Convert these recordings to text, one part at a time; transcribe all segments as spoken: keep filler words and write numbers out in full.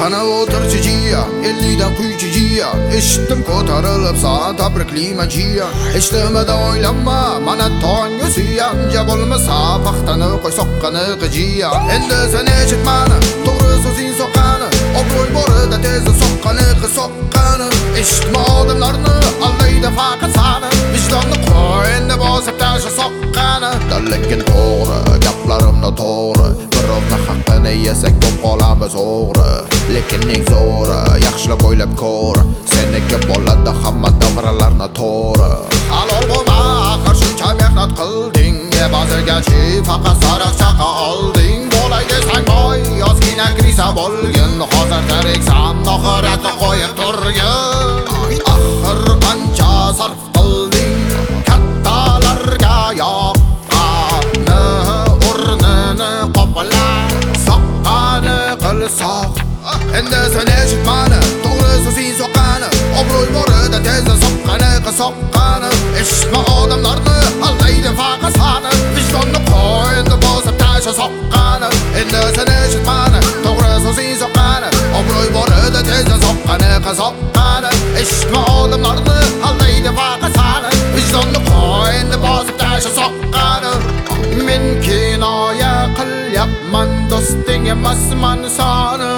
Qana o'tirchi jiyan, ellikdan quychi jiyan. Eshitdim ko'tarilib san tabriklayman jiyan. Hech nimada o'ylanma, mana tongga suyan. Ja bo'lmasa paxtani qo'y soqqani qijiyan. Endi sen eshitmani, to'g'ri so'zing soqqani. Obro'y borida tezda soqqani qisoqqani. Eshitma odamlarni, allayda faqat sani. Vijdonni qo'y, endi bosib tasha soqqani. Dalligin to'g'ri, gaplarimni to'g'ri. Birovni haqqini yesak ko'p qolamiz o'g'ri. Lekin eng zo'ri, yaxshilab o'ylab ko'r. Seniki bo'ladi hamma davralarni to'g'ri. Halol bo'lma, axir shuncha mehnat qilding. Ba'zigachi faqat sariq chaqa olding. Bo'lay desang boy, ozgina krisa bo'lgin. Hozir tiriksan, oxiratni qo'yib turgin. Axir qancha sarf qilding, kattalarga yoqqani o'rnini qopla, soqqani qilsoq. Endi sen eshitmani, to'g'ri so'zing soqqani. Obro'y borida tezda soqqani qisoqqani. Eshitma odamlarni, allaydi faqat sani. Vijdonni qo'y, endi bosib tasha soqqani. Endi sen eshitmani, to'g'ri so'zing soqqani. Obro'y borida tezda soqqani qisoqqani. Eshitma odamlarni, allaydi faqat sani. Vijdonni qo'y, endi bosib tasha soqqani. Men kinoya qilyapman, do'sting emasman sani.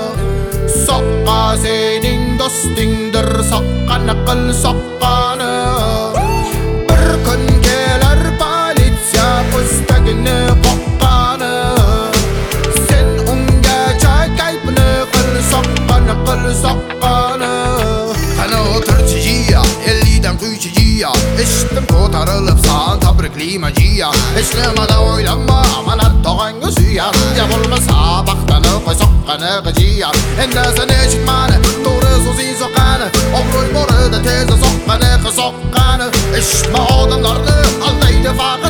Soqqa sening do'stingdir, soqqani qil soqqani. Bir kun kelar politsiya postagini qoqqani. Sen unga chaqaypni qil soqqani qil soqqani. Qani o'tirchi jiya, ellikdan quychi jiya. Eshitdim ko'tarilib san tabriklayman jiya. Hech nimada o'ylanma, mana tog'angga suyan. Ja bo'lmasa paxtani qo'y soqqani qijiyan. Endi sen eshitmani, to'g'ri so'zing soqqani. Obro'y borida tezda soqqani qisoqqani. Eshitma odamlarni, allaydi faqat